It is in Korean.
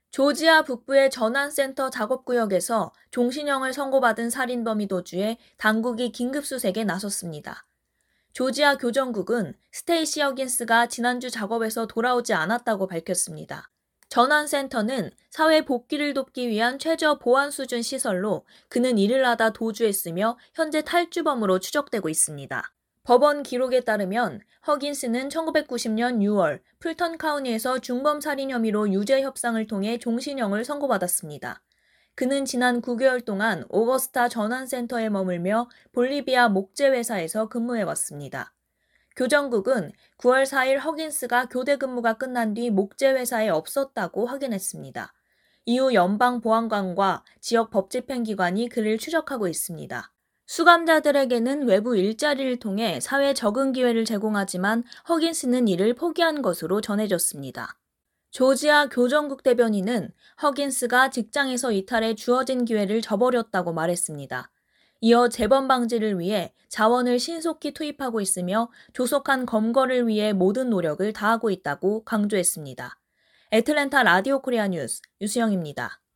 조지아 북부의 전환센터 작업구역에서 종신형을 선고받은 살인범이 도주해 당국이 긴급수색에 나섰습니다. 조지아 교정국은 스테이시 허긴스가 지난주 작업에서 돌아오지 않았다고 밝혔습니다. 전환센터는 사회 복귀를 돕기 위한 최저 보안 수준 시설로 그는 일을 하다 도주했으며 현재 탈주범으로 추적되고 있습니다. 법원 기록에 따르면 허긴스는 1990년 6월 풀턴 카운티에서 중범 살인 혐의로 유죄 협상을 통해 종신형을 선고받았습니다. 그는 지난 9개월 동안 오거스타 전환센터에 머물며 볼리비아 목재회사에서 근무해왔습니다. 교정국은 9월 4일 허긴스가 교대 근무가 끝난 뒤 목재회사에 없었다고 확인했습니다. 이후 연방보안관과 지역 법집행기관이 그를 추적하고 있습니다. 수감자들에게는 외부 일자리를 통해 사회 적응 기회를 제공하지만 허긴스는 이를 포기한 것으로 전해졌습니다. 조지아 교정국 대변인은 허긴스가 직장에서 이탈해 주어진 기회를 저버렸다고 말했습니다. 이어 재범 방지를 위해 자원을 신속히 투입하고 있으며 조속한 검거를 위해 모든 노력을 다하고 있다고 강조했습니다. 애틀랜타 라디오 코리아 뉴스 유수영입니다.